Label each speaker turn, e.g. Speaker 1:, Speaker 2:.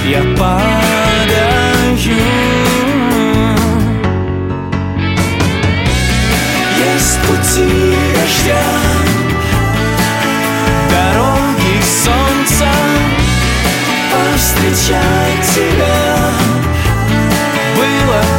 Speaker 1: я падаю. Есть пути дождя, дороги солнца, повстречать тебя было